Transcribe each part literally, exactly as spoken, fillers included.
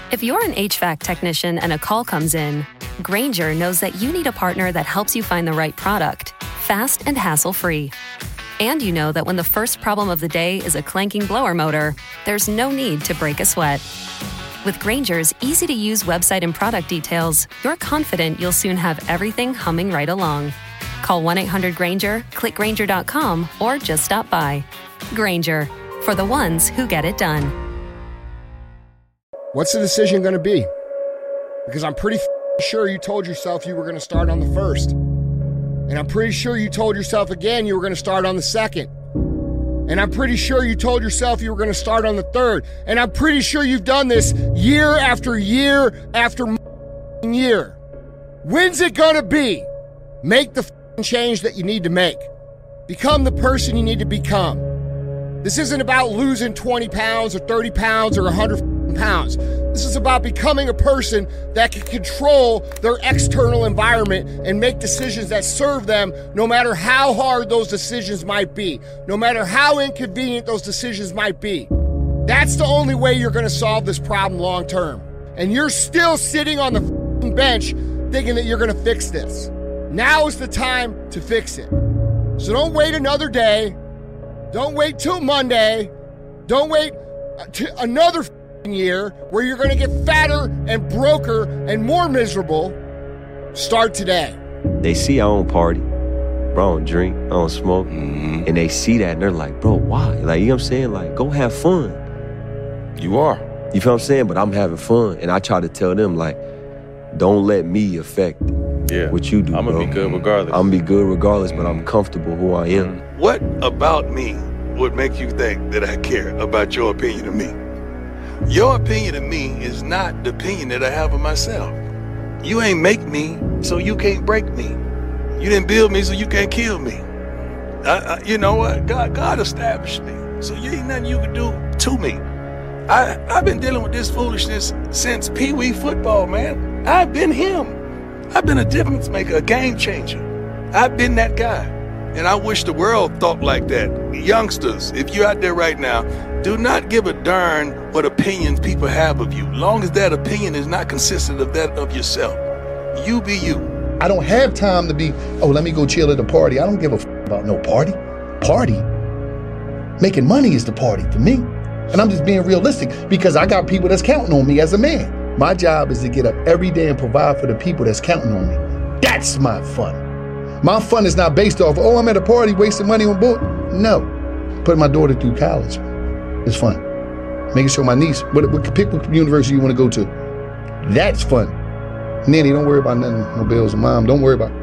If you're an H V A C technician and a call comes in, Grainger knows that you need a partner that helps you find the right product, fast and hassle-free. And you know that when the first problem of the day is a clanking blower motor, there's no need to break a sweat. With Grainger's easy-to-use website and product details, you're confident you'll soon have everything humming right along. Call one eight hundred Grainger, click Grainger dot com, or just stop by. Grainger, for the ones who get it done. What's the decision going to be? Because I'm pretty f- sure you told yourself you were going to start on the first. And I'm pretty sure you told yourself again you were going to start on the second. And I'm pretty sure you told yourself you were going to start on the third. And I'm pretty sure you've done this year after year after year. When's it going to be? Make the f- change that you need to make. Become the person you need to become. This isn't about losing twenty pounds or thirty pounds or one hundred pounds. This is about becoming a person that can control their external environment and make decisions that serve them no matter how hard those decisions might be, no matter how inconvenient those decisions might be. That's the only way you're going to solve this problem long term. And you're still sitting on the bench thinking that you're going to fix this. Now is the time to fix it. So don't wait another day. Don't wait till Monday. Don't wait t- another year where you're going to get fatter and broker and more miserable. Start today. They see I don't party, bro, I don't drink, I don't smoke, mm-hmm. and they see that and they're like, bro, why? Like, you know what I'm saying? Like, go have fun. You are. You feel what I'm saying? But I'm having fun, and I try to tell them, like, don't let me affect yeah. what you do, I'm bro. gonna be good regardless. I'm gonna be good regardless, but I'm comfortable who I am. What about me would make you think that I care about your opinion of me? Your opinion of me is not the opinion that I have of myself. You ain't make me, so you can't break me. You didn't build me, so you can't kill me. I, I, you know what? God, God established me, so you ain't nothing you can do to me. I, I've been dealing with this foolishness since Pee Wee football, man. I've been him. I've been a difference maker, a game changer. I've been that guy. And I wish the world thought like that. Youngsters, if you're out there right now, do not give a darn what opinions people have of you, long as that opinion is not consistent of that of yourself. You be you. I don't have time to be, oh, let me go chill at a party. I don't give a f- about no party. Party? Making money is the party for me. And I'm just being realistic because I got people that's counting on me as a man. My job is to get up every day and provide for the people that's counting on me. That's my fun. My fun is not based off, oh, I'm at a party wasting money on book. No. Putting my daughter through college. It's fun. Making sure my niece, what, what, pick what university you want to go to. That's fun. Nanny, don't worry about nothing, no bills. Mom, don't worry about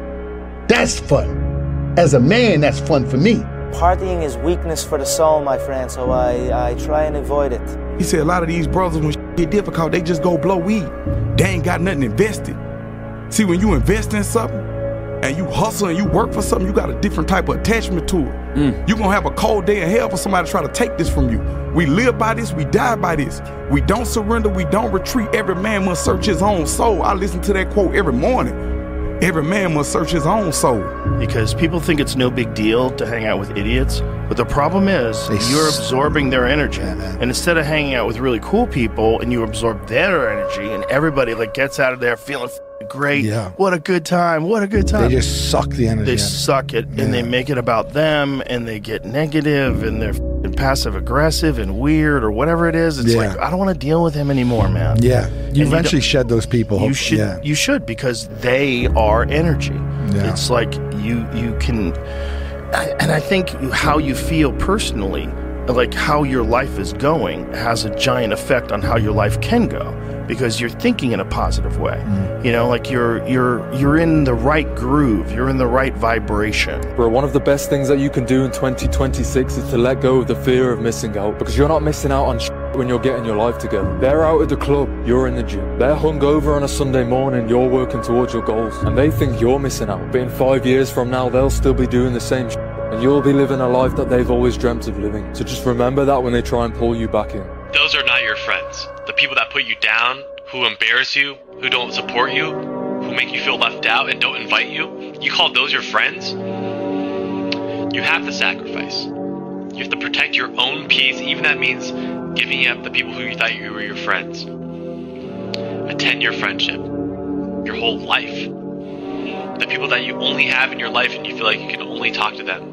it. That's fun. As a man, that's fun for me. Partying is weakness for the soul, my friend, so I, I try and avoid it. He said a lot of these brothers, when shit get difficult, they just go blow weed. They ain't got nothing invested. See, when you invest in something, and you hustle and you work for something, you got a different type of attachment to it. Mm. You're gonna have a cold day in hell for somebody to try to take this from you. We live by this, we die by this. We don't surrender, we don't retreat. Every man must search his own soul. I listen to that quote every morning. Every man must search his own soul. Because people think it's no big deal to hang out with idiots, but the problem is they you're s- absorbing their energy. And instead of hanging out with really cool people and you absorb their energy and everybody like gets out of there feeling great. Yeah. What a good time. What a good time. They just suck the energy. They in. suck it yeah. and they make it about them and they get negative and they're passive aggressive and weird or whatever it is. It's yeah. like, I don't want to deal with him anymore, man. Yeah. You and eventually you shed those people. You should, yeah. you should because they are energy. Yeah. It's like you, you can, and I think how you feel personally, like how your life is going has a giant effect on how your life can go. Because you're thinking in a positive way, mm. you know, like you're you're you're in the right groove, you're in the right vibration. Bro, one of the best things that you can do in twenty twenty-six is to let go of the fear of missing out, because you're not missing out on shit when you're getting your life together. They're out at the club, you're in the gym. They're hungover on a Sunday morning, you're working towards your goals, and they think you're missing out. But in five years from now, they'll still be doing the same shit, and you'll be living a life that they've always dreamt of living. So just remember that when they try and pull you back in. Those are not your friends. The people that put you down, who embarrass you, who don't support you, who make you feel left out and don't invite you, you call those your friends? You have to sacrifice. You have to protect your own peace, even if that means giving up the people who you thought you were your friends. a ten-year friendship, your whole life. The people that you only have in your life and you feel like you can only talk to them.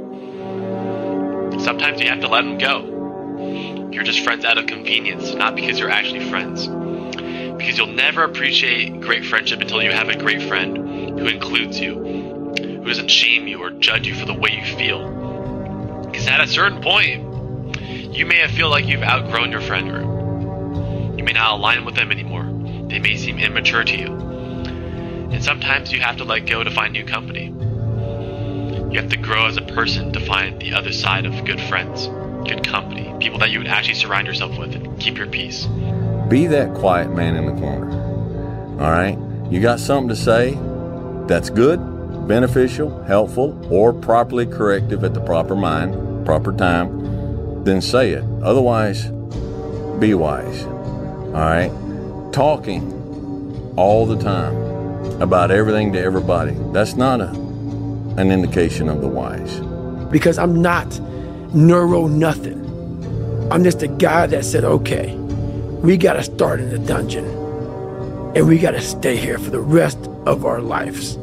Sometimes you have to let them go. You're just friends out of convenience, not because you're actually friends. Because you'll never appreciate great friendship until you have a great friend who includes you, who doesn't shame you or judge you for the way you feel. Because at a certain point, you may feel like you've outgrown your friend group. You may not align with them anymore. They may seem immature to you. And sometimes you have to let go to find new company. You have to grow as a person to find the other side of good friends, good company, people that you would actually surround yourself with and keep your peace. Be that quiet man in the corner. All right? You got something to say that's good, beneficial, helpful, or properly corrective at the proper mind, proper time, then say it. Otherwise, be wise. All right? Talking all the time about everything to everybody, that's not a, an indication of the wise. Because I'm not neuro nothing. I'm just a guy that said, okay, we got to start in the dungeon and we got to stay here for the rest of our lives.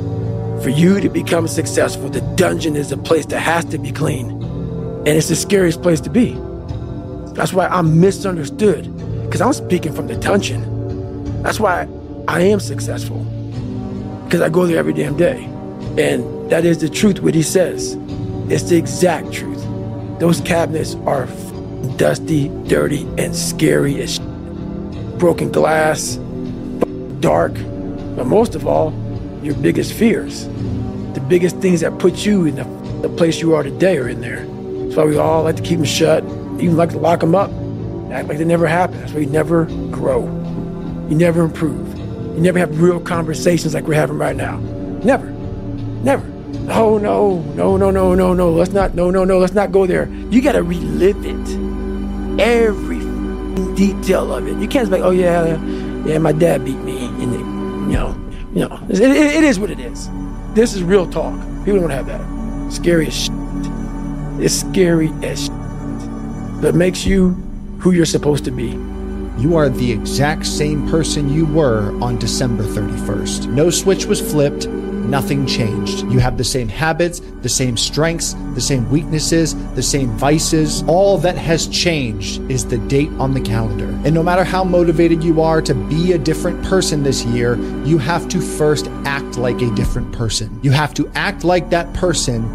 For you to become successful, the dungeon is a place that has to be clean. And it's the scariest place to be. That's why I'm misunderstood, because I'm speaking from the dungeon. That's why I am successful, because I go there every damn day. And that is the truth, what he says. It's the exact truth. Those cabinets are dusty, dirty, and scary as shit. Broken glass, dark, but most of all, your biggest fears. The biggest things that put you in the, the place you are today are in there. That's why we all like to keep them shut, even like to lock them up, act like they never happened. That's why you never grow. You never improve. You never have real conversations like we're having right now. Never. Never. Oh, no, no, no, no, no, no. Let's not, no, no, no, let's not go there. You got to relive it. Every detail of it. You can't be like, oh, yeah, yeah, my dad beat me. And, it, you know, you know, it, it, it is what it is. This is real talk. People don't have that. Scary as shit. It's scary as shit. But it makes you who you're supposed to be. You are the exact same person you were on December thirty-first. No switch was flipped. Nothing changed. You have the same habits, the same strengths, the same weaknesses, the same vices. All that has changed is the date on the calendar. And no matter how motivated you are to be a different person this year, you have to first act like a different person. You have to act like that person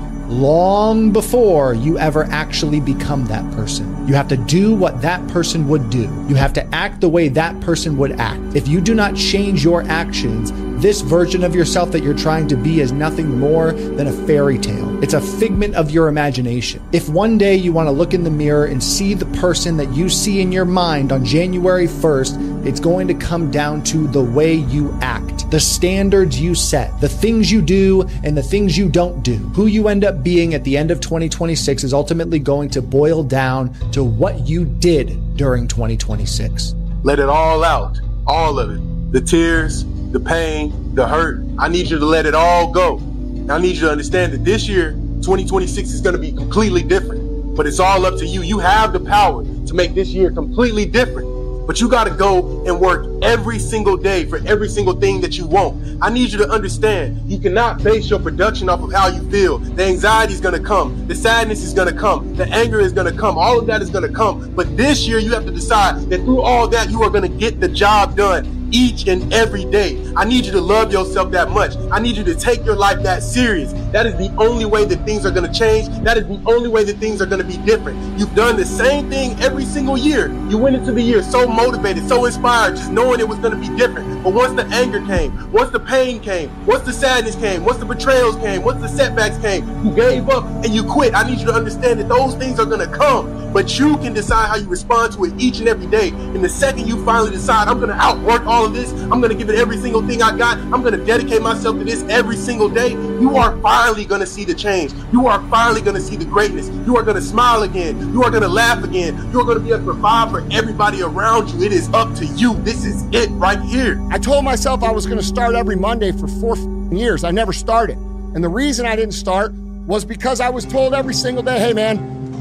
long before you ever actually become that person. You have to do what that person would do. You have to act the way that person would act. If you do not change your actions, this version of yourself that you're trying to be is nothing more than a fairy tale. It's a figment of your imagination. If one day you want to look in the mirror and see the person that you see in your mind on January first, it's going to come down to the way you act, the standards you set, the things you do and the things you don't do. Who you end up being at the end of twenty twenty-six is ultimately going to boil down to what you did during twenty twenty-six. Let it all out, all of it. The tears, the pain, the hurt. I need you to let it all go. I need you to understand that this year, twenty twenty-six, is going to be completely different. But it's all up to you. You have the power to make this year completely different. But you got to go and work every single day for every single thing that you want. I need you to understand, you cannot base your production off of how you feel. The anxiety is going to come. The sadness is going to come. The anger is going to come. All of that is going to come. But this year, you have to decide that through all that, you are going to get the job done each and every day. I need you to love yourself that much. I need you to take your life that serious. That is the only way that things are going to change. That is the only way that things are going to be different. You've done the same thing every single year. You went into the year so motivated, so inspired, just knowing it was going to be different. But once the anger came, once the pain came, once the sadness came, once the betrayals came, once the setbacks came, you gave up and you quit. I need you to understand that those things are going to come. But you can decide how you respond to it each and every day. And the second you finally decide, I'm going to outwork all of this, I'm going to give it every single thing I got, I'm going to dedicate myself to this every single day, you are finally going to see the change. You are finally going to see the greatness. You are going to smile again. You are going to laugh again. You are going to be able to provide for everybody around you. It is up to you. This is it right here. I told myself I was going to start every Monday for four years. I never started. And the reason I didn't start was because I was told every single day, hey man,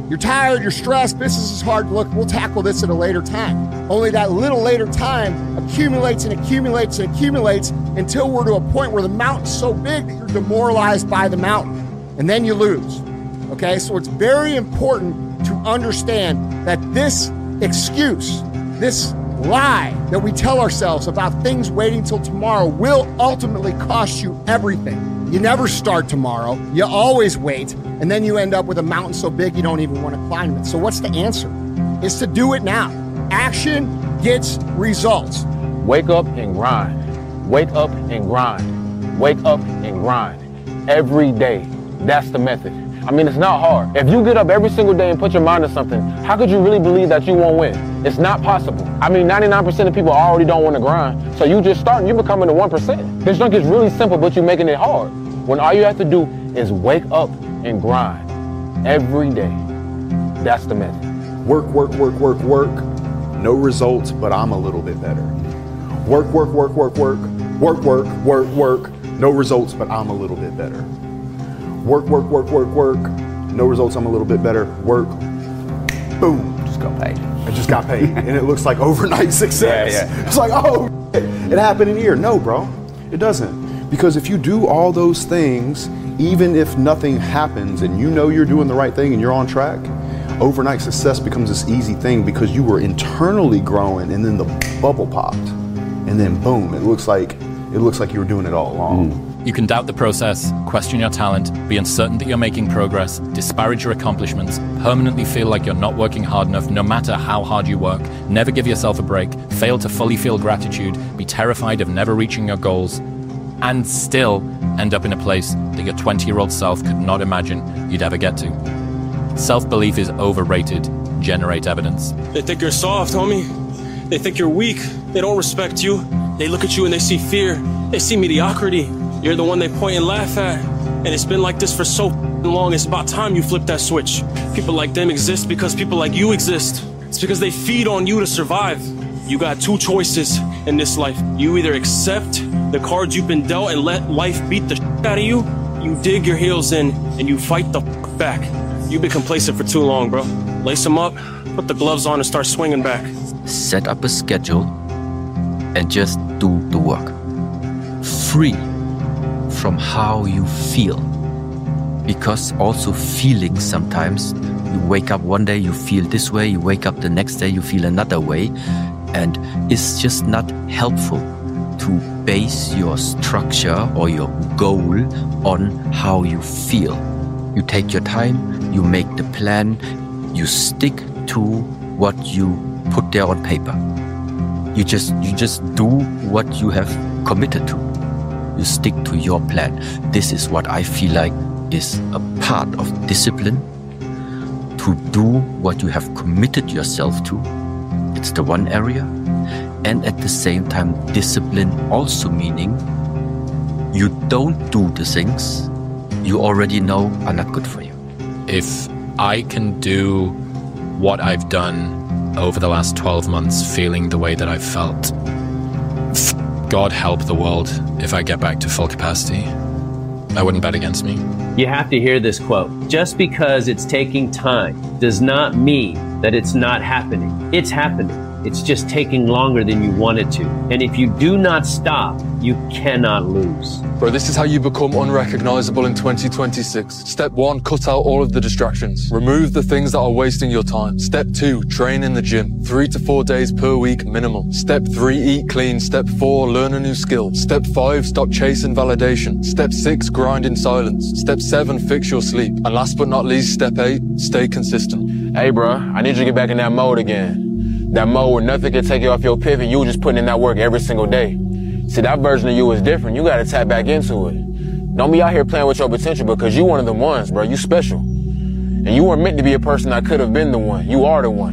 You're tired, you're stressed, business is hard. Look, we'll tackle this at a later time. Only that little later time accumulates and accumulates and accumulates until we're to a point where the mountain's so big that you're demoralized by the mountain. And then you lose. Okay, so it's very important to understand that this excuse, this lie that we tell ourselves about things waiting till tomorrow will ultimately cost you everything. You never start tomorrow. You always wait, and then you end up with a mountain so big you don't even want to climb it. So what's the answer? It's to do it now. Action gets results. Wake up and grind. Wake up and grind. Wake up and grind. Every day. That's the method. I mean, it's not hard. If you get up every single day and put your mind to something, how could you really believe that you won't win? It's not possible. I mean, ninety-nine percent of people already don't want to grind. So you just start and you're becoming the one percent. This junk is really simple, but you're making it hard. When all you have to do is wake up and grind every day. That's the method. Work, work, work, work, work. No results, but I'm a little bit better. Work, work, work, work, work. Work, work, work, work. No results, but I'm a little bit better. Work, work, work, work, work. No results, I'm a little bit better. Work. Boom. Just got paid. I just got paid. And it looks like overnight success. Yeah, yeah. It's like, oh, it happened in here. No, bro, it doesn't. Because if you do all those things, even if nothing happens and you know you're doing the right thing and you're on track, overnight success becomes this easy thing because you were internally growing and then the bubble popped. And then boom, it looks like it looks like you were doing it all along. Mm. You can doubt the process, question your talent, be uncertain that you're making progress, disparage your accomplishments, permanently feel like you're not working hard enough no matter how hard you work, never give yourself a break, fail to fully feel gratitude, be terrified of never reaching your goals, and still end up in a place that your twenty-year-old self could not imagine you'd ever get to. Self-belief is overrated. Generate evidence. They think you're soft, homie. They think you're weak. They don't respect you. They look at you and they see fear. They see mediocrity. You're the one they point and laugh at. And it's been like this for so long. It's about time you flip that switch. People like them exist because people like you exist. It's because they feed on you to survive. You got two choices in this life. You either accept the cards you've been dealt and let life beat the shit out of you. You dig your heels in and you fight the f- back. You've been complacent for too long, bro. Lace them up, put the gloves on and start swinging back. Set up a schedule and just do the work. Free from how you feel. Because also feeling sometimes, you wake up one day, you feel this way, you wake up the next day, you feel another way. And it's just not helpful to base your structure or your goal on how you feel. You take your time, you make the plan, you stick to what you put there on paper. You just you just do what you have committed to. You stick to your plan. This is what I feel like is a part of discipline. To do what you have committed yourself to. It's the one area. And at the same time, discipline also meaning you don't do the things you already know are not good for you. If I can do what I've done over the last twelve months, feeling the way that I've felt, God help the world if I get back to full capacity. I wouldn't bet against me. You have to hear this quote. Just because it's taking time does not mean that it's not happening. It's happening. It's just taking longer than you want it to. And if you do not stop, you cannot lose. Bro, this is how you become unrecognizable in twenty twenty-six. Step one, cut out all of the distractions. Remove the things that are wasting your time. Step two, train in the gym. Three to four days per week minimum. Step three, eat clean. Step four, learn a new skill. Step five, stop chasing validation. Step six, grind in silence. Step seven, fix your sleep. And last but not least, step eight, stay consistent. Hey, bro, I need you to get back in that mode again. That mode where nothing can take you off your pivot. You just putting in that work every single day. See, that version of you is different. You got to tap back into it. Don't be out here playing with your potential because you one of them ones, bro. You special. And you weren't meant to be a person that could have been the one. You are the one.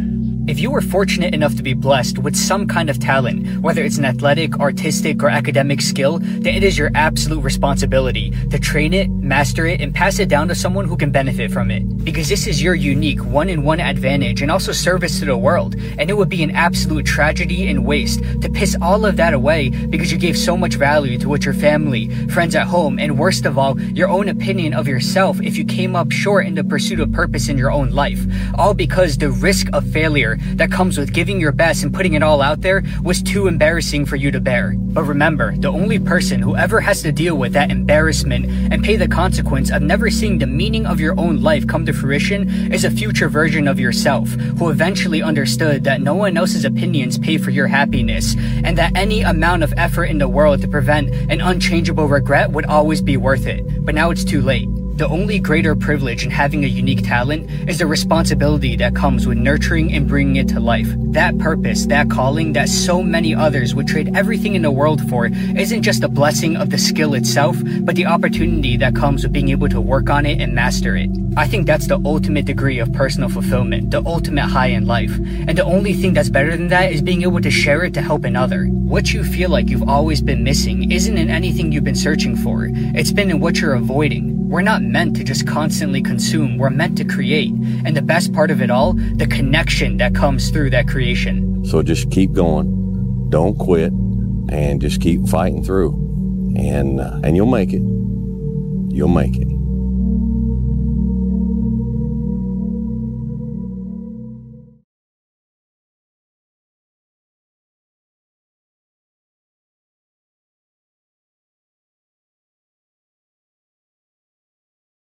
If you were fortunate enough to be blessed with some kind of talent, whether it's an athletic, artistic, or academic skill, then it is your absolute responsibility to train it, master it, and pass it down to someone who can benefit from it. Because this is your unique one-in-one advantage and also service to the world, and it would be an absolute tragedy and waste to piss all of that away because you gave so much value to what your family, friends at home, and worst of all, your own opinion of yourself if you came up short in the pursuit of purpose in your own life. All because the risk of failure that comes with giving your best and putting it all out there was too embarrassing for you to bear. But remember, the only person who ever has to deal with that embarrassment and pay the consequence of never seeing the meaning of your own life come to fruition is a future version of yourself who eventually understood that no one else's opinions pay for your happiness and that any amount of effort in the world to prevent an unchangeable regret would always be worth it. But now it's too late. The only greater privilege in having a unique talent is the responsibility that comes with nurturing and bringing it to life. That purpose, that calling that so many others would trade everything in the world for isn't just a blessing of the skill itself, but the opportunity that comes with being able to work on it and master it. I think that's the ultimate degree of personal fulfillment, the ultimate high in life. And the only thing that's better than that is being able to share it to help another. What you feel like you've always been missing isn't in anything you've been searching for. It's been in what you're avoiding. We're not meant to just constantly consume, we're meant to create. And the best part of it all, the connection that comes through that creation. So just keep going, don't quit, and just keep fighting through. And, uh, and you'll make it. You'll make it.